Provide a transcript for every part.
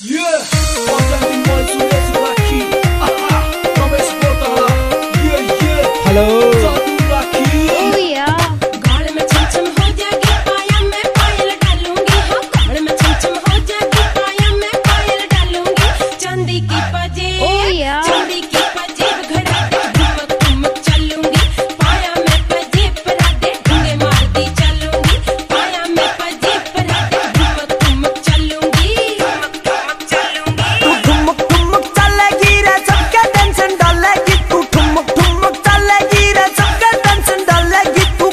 Yeah, Authentic Boys Suresh Rakhi. Ramesh Potala. Yeah. Hello. Sadhu Rakhi. Oh yeah. गाल में छमछम हो जाएगी पाया मैं पायल डालूंगी। हाँ गाल में छमछम हो जाएगी पाया मैं पायल डालूंगी। चांदी की पजेब Oh yeah. चांदी की पजेब घड़ा दे ठुमक ठुमक चलूंगी। पाया मैं पजेब परा दे ढूंगे मारती चलूंगी। पाया मैं पजेब परा दे ठुमक ठुमक चलूंगी। तू ठुमक ठुमक चलेगी रे सबके टेंशन डालेगी। तू ठुमक ठुमक चलेगी रे सबके टेंशन डालेगी। तू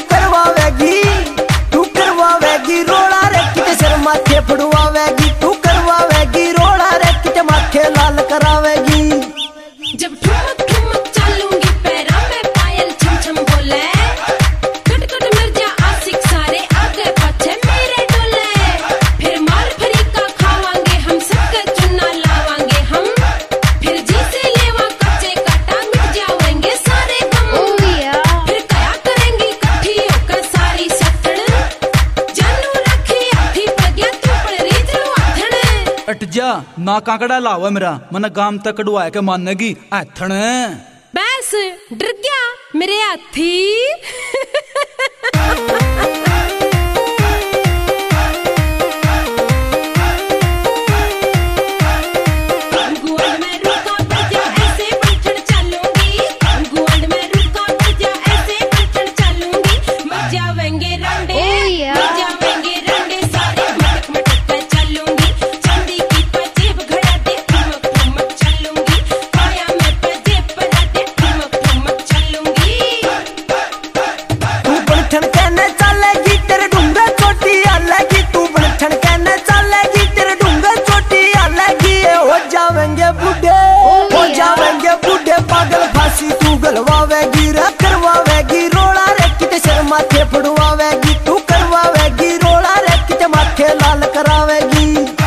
करवावेगी रोड़ा रे किते सिर माथे फड़वावेगी। तू करवावेगी रोड़ा रे किते माथे लाल करावेगी। जब ठुमक ठुमक चलूंगी पैरा में पायल छमछम बोले। कट कट मर जा आशिक सारे आगे पीछे मेरे डोले। फिर माल फरीका खावांगे हम सबके चुना लावांगे हम। फिर जी से लेवा कच्चे काटा मिट जाएंगे सारे गम। Oh yeah. फिर क्या करेंगी इकट्ठी होकर सारी सत्तड़। जानू रखी अठी पगया तू पड़ी जरू आथण। अट जा ना काकड़ा लावा मेरा मन गाम तक कड़वा के मानेगी ऐथण। बस डर गया मेरे हाथी। गुआंढ में रुका बजा ऐसे बैठन चलूंगी। गुआंढ में रुका बजा ऐसे बैठन चलूंगी। मर जावेंगे रंडे Oh yeah. मर जावेंगे रंडे सारे मटक मटक कर चलूंगी। चांदी की पजेब घड़ा दे ठुमक ठुमक चलूंगी। पाया मैं पजेब परा दे ठुमक ठुमक चलूंगी। तू बनठन कहने चलेगी तेरे ढूंगे चोटी आलेगी। तू बनठन कहने चलेगी तेरे ढूंगे चोटी आलेगी। ये हो जावेंगे बूढ़े हो जावेंगे बूढ़े पागल फांसी तू गलवावेगी रे करवावेगी रोड़ा रे किते सिर माथे फड़वावेगी। तू करवावेगी रोड़ा रे किते माथे लाल करावेगी।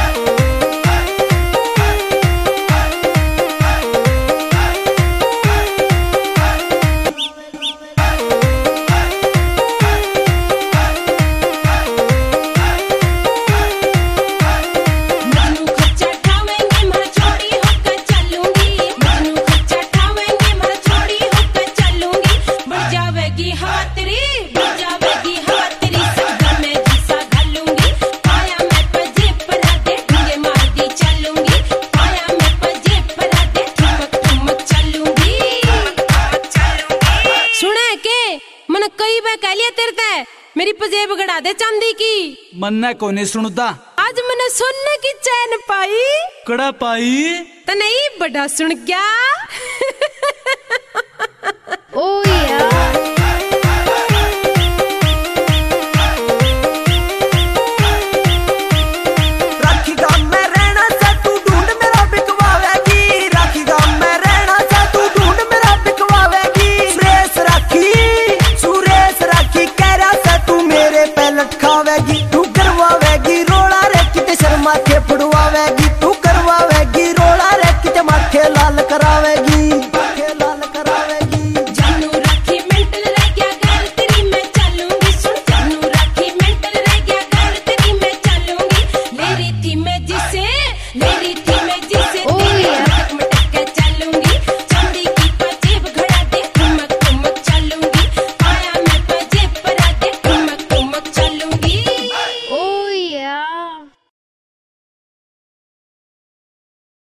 मजनू खच्चा ठावेंगे मर छोड़ी होकर चलूंगी। मजनू खच्चा ठावेंगे मर छोड़ी होकर चलूंगी। बढ़ जावेगी हवा तेरी सगर में जीसा घालूंगी। पाया मैं पजेब परा दे ढूंगे मारती चलूंगी। पाया मैं पजेब परा दे ठुमक ठुमक चलूंगी। सुने के मन कई बार कह लिया तेरे ते मेरी पजेब गड़ा दे चांदी की। मन्ने कोने सुनता आज मैंने सोने की चैन पाई कड़ा पाई। तो नहीं बड़ा सुन गया। Oh yeah. राखी गाम में रहना से तू ढूंढ मेरा बिकवावेगी। राखी गाम में रहना से तू ढूंढ मेरा बिकवावेगी। सुरेश राखी कह रहा से तू मेरे पे लटकावेगी। तू करवावेगी रोड़ा रे किते सिर माथे फड़वावेगी। तू करवावेगी रोड़ा रे किते माथे लाल करावेगी। माथे लाल करावेगी। जानू राखी मेंटल रह गया घर तेरी मैं चलूंगी। सुन जानू राखी मेंटल रह गया घर तेरी मैं चलूंगी। ले रही थी मैं जिसे ले रही थी